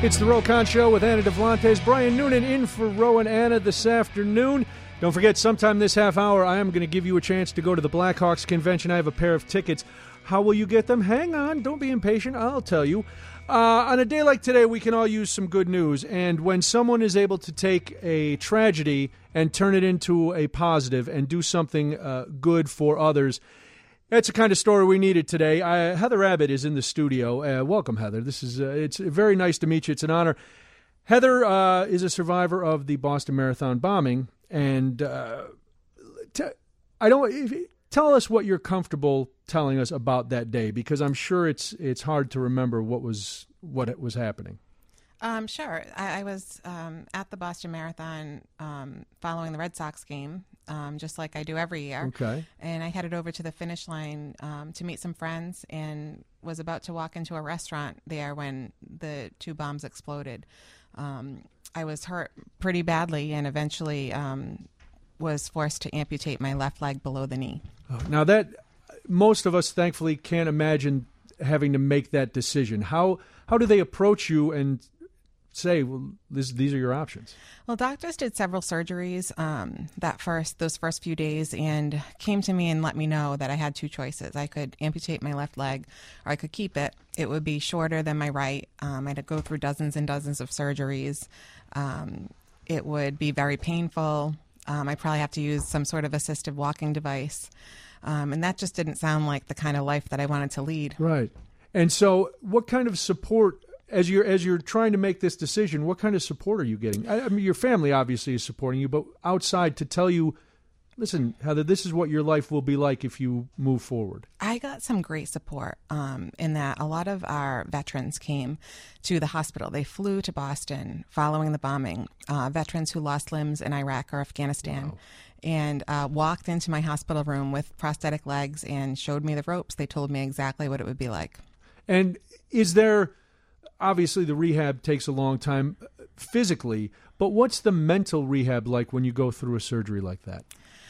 It's the Rokan Show with Anna Devlantes. Brian Noonan in for Ro and Anna this afternoon. Don't forget, sometime this half hour, I am going to give you a chance to go to the Blackhawks convention. I have a pair of tickets. How will you get them? Hang on. Don't be impatient. I'll tell you. On a day like today, we can all use some good news. And when someone is able to take a tragedy and turn it into a positive and do something good for others, that's the kind of story we needed today. Heather Abbott is in the studio. Welcome, Heather. It's very nice to meet you. It's an honor. Heather is a survivor of the Boston Marathon bombing, and tell us what you're comfortable telling us about that day, because I'm sure it's hard to remember what was happening. Sure. I was at the Boston Marathon following the Red Sox game, just like I do every year. Okay. And I headed over to the finish line to meet some friends and was about to walk into a restaurant there when the two bombs exploded. I was hurt pretty badly and eventually was forced to amputate my left leg below the knee. Now, that most of us, thankfully, can't imagine having to make that decision. How do they approach you and say, well, these are your options? Well, doctors did several surgeries those first few days and came to me and let me know that I had two choices. I could amputate my left leg or I could keep it. It would be shorter than my right. I had to go through dozens and dozens of surgeries. It would be very painful. I probably have to use some sort of assistive walking device. And that just didn't sound like the kind of life that I wanted to lead. Right. And so what kind of support, as you're trying to make this decision, what kind of support are you getting? I mean, your family obviously is supporting you, but outside to tell you, listen, Heather, this is what your life will be like if you move forward. I got some great support in that a lot of our veterans came to the hospital. They flew to Boston following the bombing, veterans who lost limbs in Iraq or Afghanistan. Wow. And walked into my hospital room with prosthetic legs and showed me the ropes. They told me exactly what it would be like. And is there, obviously the rehab takes a long time physically, but what's the mental rehab like when you go through a surgery like that?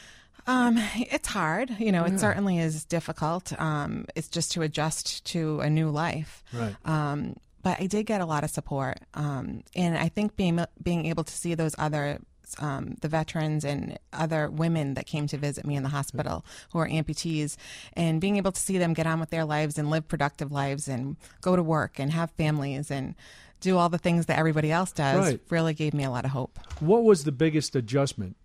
It's hard. It certainly is difficult. It's just to adjust to a new life. Right. But I did get a lot of support. And I think being able to see those other the veterans and other women that came to visit me in the hospital who are amputees, and being able to see them get on with their lives and live productive lives and go to work and have families and do all the things that everybody else does really gave me a lot of hope. What was the biggest adjustment?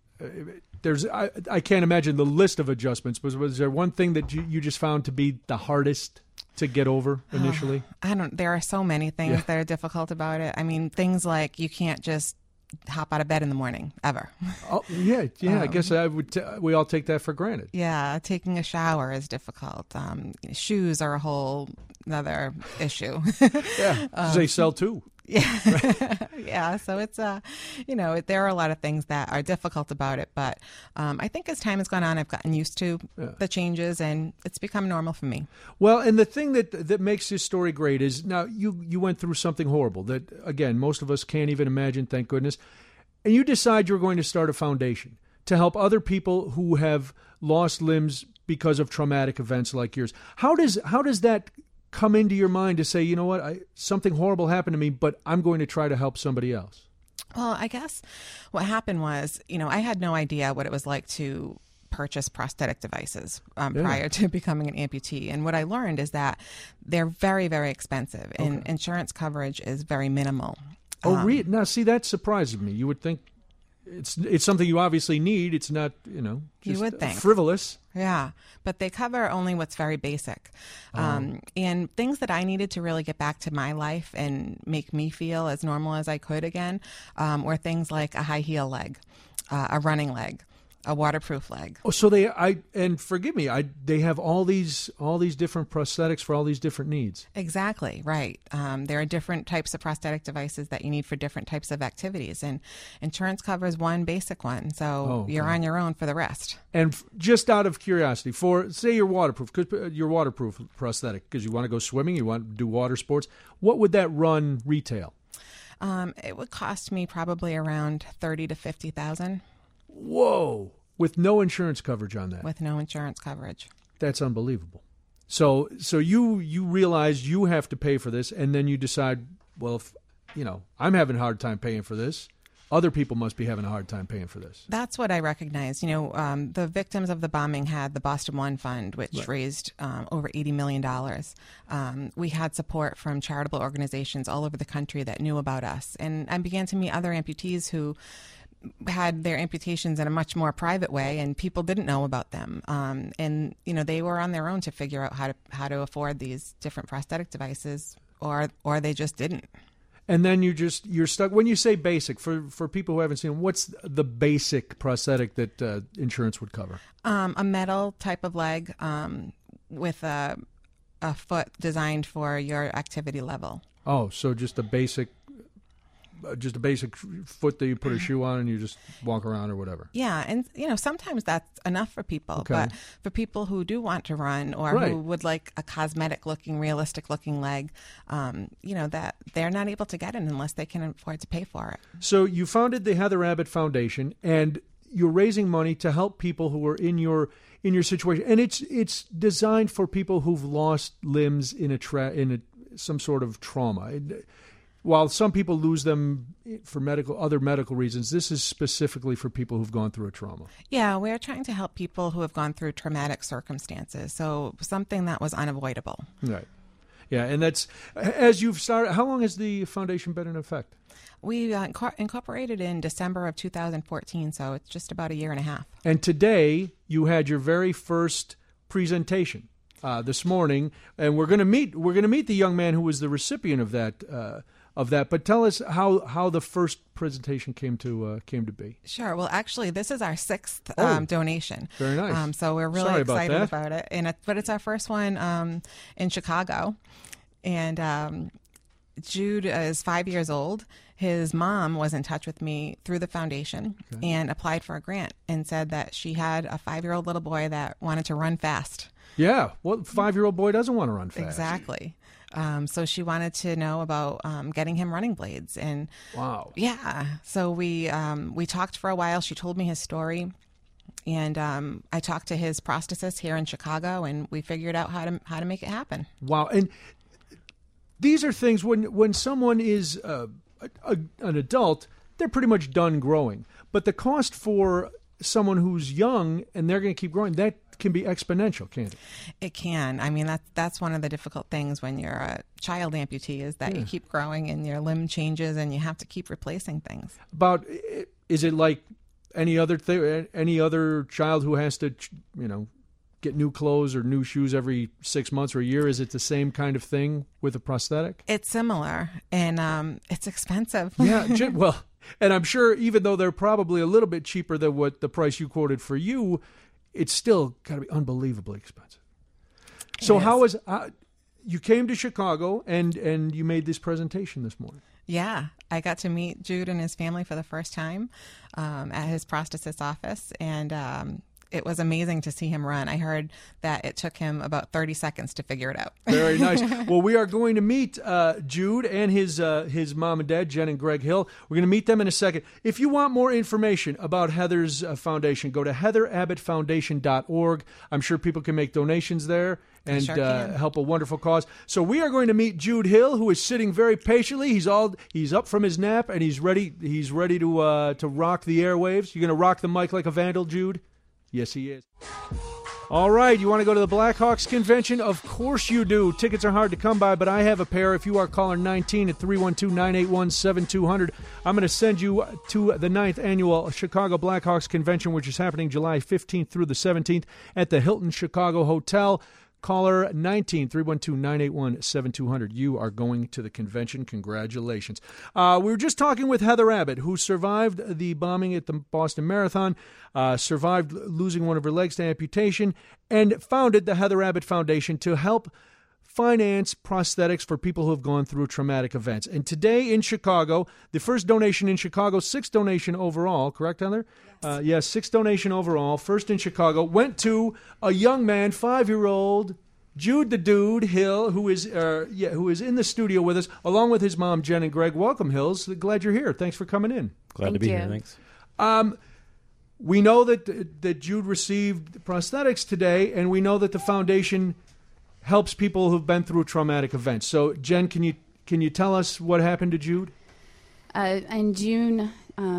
I can't imagine the list of adjustments, but was there one thing that you just found to be the hardest to get over initially? There are so many things that are difficult about it. I mean, things like you can't just hop out of bed in the morning ever. Oh yeah. I guess we all take that for granted. Yeah, taking a shower is difficult. Shoes are a whole another issue. Yeah, they sell too. Yeah, yeah. So it's there are a lot of things that are difficult about it, but I think as time has gone on, I've gotten used to the changes, and it's become normal for me. Well, and the thing that makes this story great is now you went through something horrible that, again, most of us can't even imagine, thank goodness, and you decide you're going to start a foundation to help other people who have lost limbs because of traumatic events like yours. How does that come into your mind to say, you know what, something horrible happened to me, but I'm going to try to help somebody else? Well, I guess what happened was, I had no idea what it was like to purchase prosthetic devices prior to becoming an amputee. And what I learned is that they're very, very expensive, and insurance coverage is very minimal. Now, see, that surprises me. You would think it's something you obviously need. It's not, just you would think frivolous. Yeah, but they cover only what's very basic. And things that I needed to really get back to my life and make me feel as normal as I could again were things like a high heel leg, a running leg, a waterproof leg. Oh, so and forgive me, they have all these different prosthetics for all these different needs. Exactly, right. There are different types of prosthetic devices that you need for different types of activities, and insurance covers one basic one, so you're on your own for the rest. And just out of curiosity, for say your waterproof prosthetic, because you want to go swimming, you want to do water sports, what would that run retail? It would cost me probably around $30,000 to $50,000. Whoa! With no insurance coverage on that. With no insurance coverage. That's unbelievable. So you realize you have to pay for this, and then you decide, well, if I'm having a hard time paying for this. Other people must be having a hard time paying for this. That's what I recognize. The victims of the bombing had the Boston One Fund, which Right. raised over $80 million. We had support from charitable organizations all over the country that knew about us. And I began to meet other amputees who had their amputations in a much more private way, and people didn't know about them. And they were on their own to figure out how to afford these different prosthetic devices, or they just didn't. And then you're stuck. When you say basic, for people who haven't seen them, what's the basic prosthetic that insurance would cover? A metal type of leg with a foot designed for your activity level. Oh, so just a basic foot that you put a shoe on and you just walk around or whatever. Yeah, and sometimes that's enough for people. Okay. But for people who do want to run or Right. who would like a cosmetic-looking, realistic-looking leg, that they're not able to get it unless they can afford to pay for it. So you founded the Heather Abbott Foundation, and you're raising money to help people who are in your situation, and it's designed for people who've lost limbs in some sort of trauma. While some people lose them for other medical reasons, this is specifically for people who've gone through a trauma. Yeah, we're trying to help people who have gone through traumatic circumstances, so something that was unavoidable. Right. Yeah, and that's, as you've started, how long has the foundation been in effect? We incorporated in December of 2014, so it's just about a year and a half. And today you had your very first presentation this morning, and we're going to meet the young man who was the recipient of that. But tell us how the first presentation came to be. Sure. Well, actually, this is our sixth donation. Very nice. So we're really Sorry about excited that. about it. But it's our first one in Chicago. And Jude is 5 years old. His mom was in touch with me through the foundation and applied for a grant and said that she had a 5-year-old little boy that wanted to run fast. Yeah. What 5-year-old boy doesn't want to run fast? Exactly. So she wanted to know about getting him running blades. And wow. Yeah. So we talked for a while. She told me his story. And I talked to his prosthetist here in Chicago, and we figured out how to make it happen. Wow. And these are things when someone is an adult, they're pretty much done growing. But the cost for someone who's young and they're going to keep growing, that can be exponential, can't it? It can. I mean, that's one of the difficult things when you're a child amputee is that you keep growing and your limb changes and you have to keep replacing things. Is it like any other child who has to, get new clothes or new shoes every 6 months or a year? Is it the same kind of thing with a prosthetic? It's similar, and it's expensive. Yeah, well, and I'm sure even though they're probably a little bit cheaper than what the price you quoted for you, it's still got to be unbelievably expensive. So you came to Chicago and you made this presentation this morning? Yeah, I got to meet Jude and his family for the first time at his prosthetist office, and it was amazing to see him run. I heard that it took him about 30 seconds to figure it out. Very nice. Well, we are going to meet Jude and his mom and dad, Jen and Greg Hill. We're going to meet them in a second. If you want more information about Heather's foundation, go to heatherabbottfoundation.org. I'm sure people can make donations there and help a wonderful cause. So we are going to meet Jude Hill, who is sitting very patiently. He's up from his nap and he's ready to rock the airwaves. You're going to rock the mic like a vandal, Jude? Yes, he is. All right, you want to go to the Blackhawks convention? Of course you do. Tickets are hard to come by, but I have a pair. If you are caller 19 at 312-981-7200, I'm going to send you to the 9th Annual Chicago Blackhawks Convention, which is happening July 15th through the 17th at the Hilton Chicago Hotel. Caller 19, 312-981-7200. You are going to the convention. Congratulations. We were just talking with Heather Abbott, who survived the bombing at the Boston Marathon, survived losing one of her legs to amputation, and founded the Heather Abbott Foundation to help finance prosthetics for people who have gone through traumatic events. And today in Chicago, the first donation in Chicago, 6th donation overall, correct, Heather? Yes, 6th donation overall, first in Chicago, went to a young man, 5-year-old Jude the Dude Hill, who is in the studio with us, along with his mom, Jen and Greg. Welcome, Hills. Glad you're here. Thanks for coming in. Glad to be here. Thanks. We know that Jude received prosthetics today, and we know that the foundation helps people who've been through traumatic events. So, Jen, can you tell us what happened to Jude? In June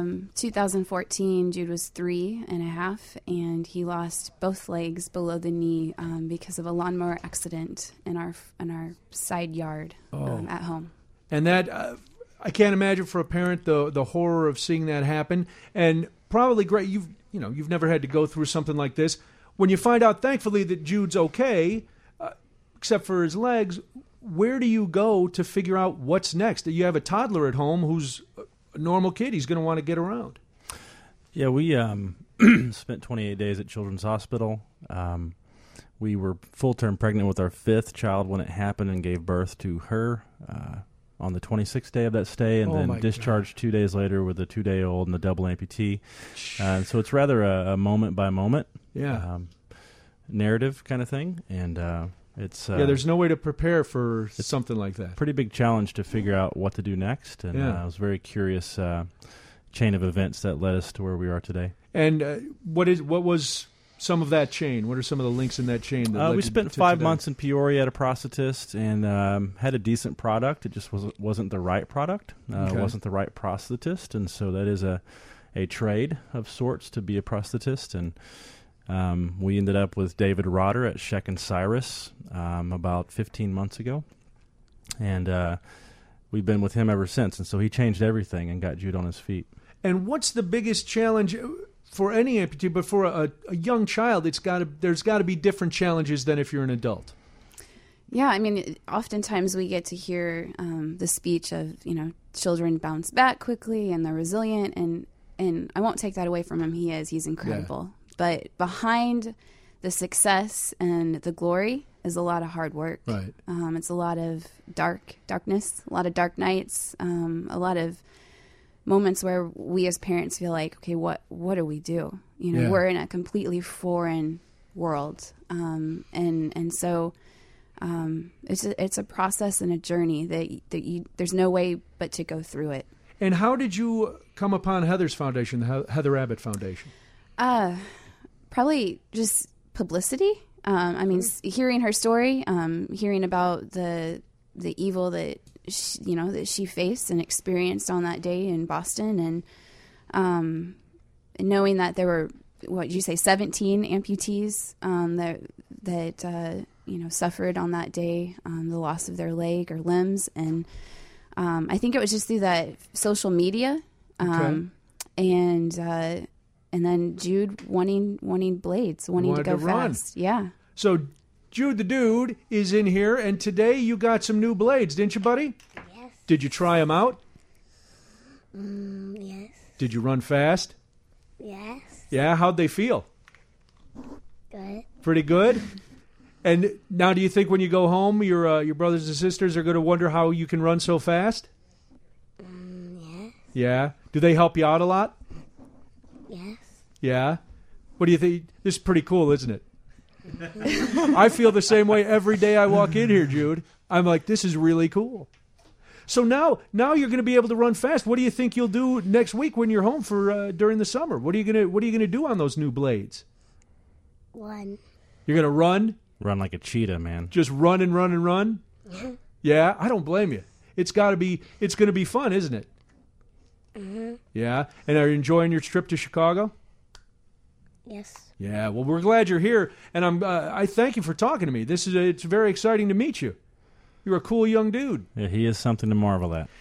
2014, Jude was 3.5, and he lost both legs below the knee because of a lawnmower accident in our side yard at home. And that I can't imagine for a parent the horror of seeing that happen. And probably great. You've never had to go through something like this. When you find out, thankfully, that Jude's okay, except for his legs, where do you go to figure out what's next? You have a toddler at home who's a normal kid. He's going to want to get around. Yeah, we spent 28 days at Children's Hospital. We were full-term pregnant with our 5th child when it happened and gave birth to her on the 26th day of that stay, and then discharged 2 days later with a 2-day-old and a double amputee. So it's rather a moment-by-moment narrative kind of thing, and it's there's no way to prepare for something like that. Pretty big challenge to figure out what to do next, and I was very curious chain of events that led us to where we are today. And what was some of that chain? What are some of the links in that chain? That we spent 5 months in Peoria at a prosthetist and had a decent product. It just wasn't the right product. Wasn't the right prosthetist, and so that is a trade of sorts to be a prosthetist. And we ended up with David Rotter at Sheck and Cyrus about 15 months ago, and we've been with him ever since. And so he changed everything and got Jude on his feet. And what's the biggest challenge for any amputee, but for a young child? There's got to be different challenges than if you're an adult. Yeah, I mean, oftentimes we get to hear the speech of, children bounce back quickly and they're resilient, and I won't take that away from him. He's incredible. Yeah. But behind the success and the glory is a lot of hard work. Right. It's a lot of darkness, a lot of dark nights, a lot of moments where we as parents feel like, okay, what do we do? We're in a completely foreign world, and so it's a process and a journey that there's no way but to go through it. And how did you come upon Heather's foundation, the Heather Abbott Foundation? Probably just publicity. Hearing her story, hearing about the evil that she faced and experienced on that day in Boston, and knowing that there were 17 amputees that suffered on that day, the loss of their leg or limbs, and I think it was just through that social media, and then Jude wanting blades, wanting to go fast. Yeah. So Jude the Dude is in here, and today you got some new blades, didn't you, buddy? Yes. Did you try them out? Yes. Did you run fast? Yes. Yeah, how'd they feel? Good. Pretty good? And now do you think when you go home, your brothers and sisters are going to wonder how you can run so fast? Yes. Yeah? Do they help you out a lot? Yes. Yeah? What do you think? This is pretty cool, isn't it? I feel the same way every day I walk in here, Jude. I'm like, this is really cool. So now you're going to be able to run fast. What do you think you'll do next week when you're home for during the summer? What are you going to do on those new blades? Run. You're going to run? Run like a cheetah, man. Just run and run and run? Yeah, I don't blame you. It's going to be fun, isn't it? Mm-hmm. Yeah. And are you enjoying your trip to Chicago? Yes. Yeah, well, we're glad you're here, and I thank you for talking to me. It's very exciting to meet you. You're a cool young dude. Yeah, he is something to marvel at.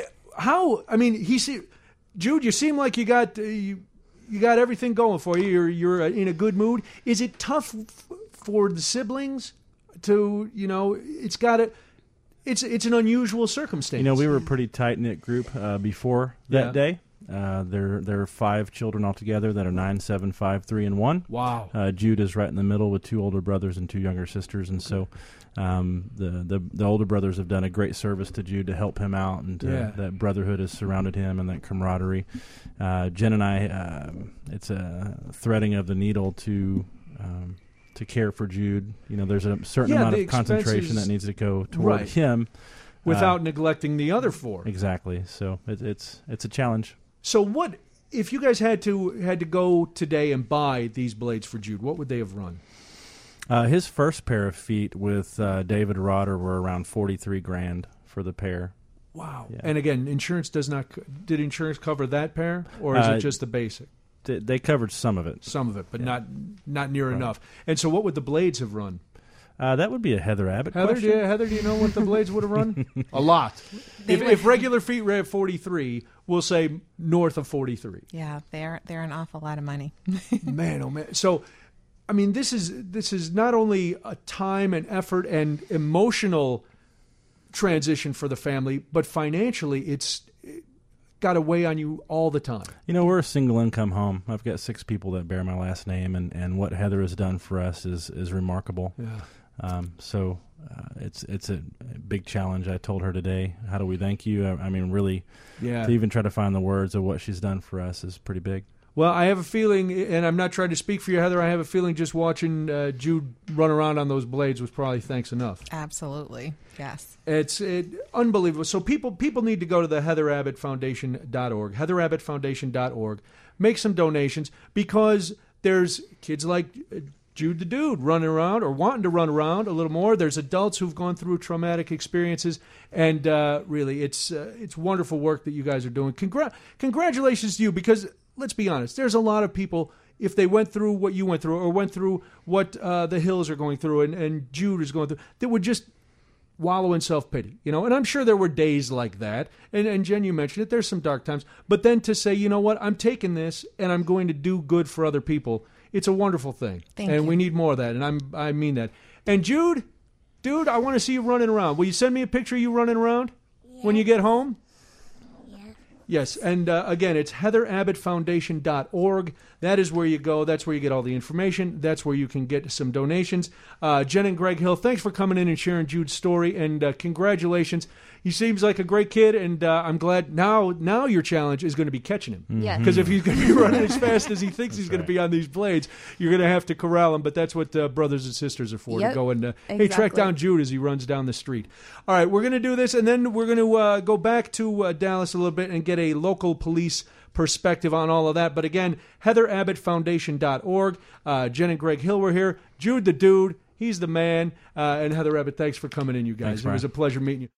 Jude, you seem like you got everything going for you. You're in a good mood. Is it tough for the siblings to, it's an unusual circumstance. We were a pretty tight-knit group before that day. There are 5 children altogether that are 9, 7, 5, 3, and 1. Wow. Jude is right in the middle with 2 older brothers and 2 younger sisters, and so the older brothers have done a great service to Jude to help him out, and that brotherhood has surrounded him and that camaraderie. Jen and I, it's a threading of the needle to care for Jude. There's a certain amount of concentration that needs to go toward him without neglecting the other 4. Exactly. So it's a challenge. So what if you guys had to go today and buy these blades for Jude? What would they have run? His first pair of feet with David Rotter were around $43,000 for the pair. Wow. Yeah. And again, insurance did insurance cover that pair, or is it just the basic? They covered some of it. Some of it, but not near enough. And so what would the blades have run? That would be a Heather Abbott question. Heather, do you know what the blades would have run? A lot. If regular feet were at 43, we'll say north of 43. Yeah, they're an awful lot of money. Man, oh man. So, I mean, this is not only a time and effort and emotional transition for the family, but financially it's got to weigh on you all the time. You know, we're a single income home. I've got 6 people that bear my last name, and what Heather has done for us is remarkable. Yeah. So it's a big challenge. I told her today, how do we thank you? I mean, really, to even try to find the words of what she's done for us is pretty big. Well, I have a feeling, and I'm not trying to speak for you, Heather, I have a feeling just watching Jude run around on those blades was probably thanks enough. Absolutely, yes. It's unbelievable. So people need to go to the HeatherAbbottFoundation.org, HeatherAbbottFoundation.org, make some donations, because there's kids like Jude the Dude running around or wanting to run around a little more. There's adults who've gone through traumatic experiences, and really, it's wonderful work that you guys are doing. Congratulations to you, because let's be honest, there's a lot of people, if they went through what you went through or went through what the Hills are going through and Jude is going through, that would just wallow in self-pity, you know. And I'm sure there were days like that. And Jen, you mentioned it, there's some dark times. But then to say, you know what, I'm taking this and I'm going to do good for other people, it's a wonderful thing. Thank you. And we need more of that, and I mean that. And Jude, dude, I want to see you running around. Will you send me a picture of you running around when you get home? Yes, and again, it's HeatherAbbottFoundation.org. That is where you go. That's where you get all the information. That's where you can get some donations. Jen and Greg Hill, thanks for coming in and sharing Jude's story, and congratulations. He seems like a great kid, and I'm glad now your challenge is going to be catching him. Yes. Because if he's going to be running as fast as he thinks he's going to be on these blades, you're going to have to corral him, but that's what brothers and sisters are for, to go and hey, track down Jude as he runs down the street. All right, we're going to do this, and then we're going to go back to Dallas a little bit and get a local police perspective on all of that. But again, HeatherAbbottFoundation.org. Jen and Greg Hill were here. Jude the Dude, he's the man. And Heather Abbott, thanks for coming in, you guys. Thanks, it was a pleasure meeting you.